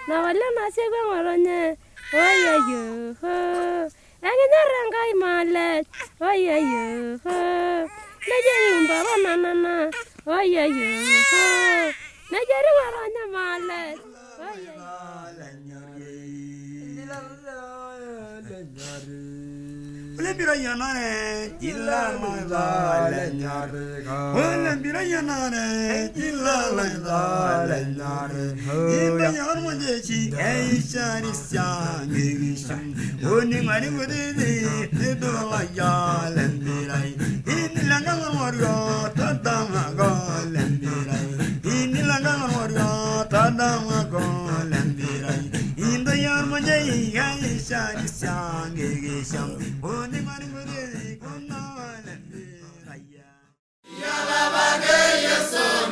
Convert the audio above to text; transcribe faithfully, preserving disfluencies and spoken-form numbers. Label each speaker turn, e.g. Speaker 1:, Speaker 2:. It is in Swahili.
Speaker 1: na wala na se gwa ngoronye oye yo ho agina rangai male oye yo ho na jeri umba na na na oye yo ho na jeri ngoronye male oye
Speaker 2: Olembira yanare illa mandale nyare Olembira yanare illa mandale nyare Imba yar monjechi ei shari syangi gisham Oni ngari gudidi nido ayale mirai Inilanga ngoryo tadama golembirai Inilanga ngoryo tadama golembirai Imba yar monjechi ei shari syangi gisham Oni ngari gudidi kuna golembirai
Speaker 3: Yalabage yeso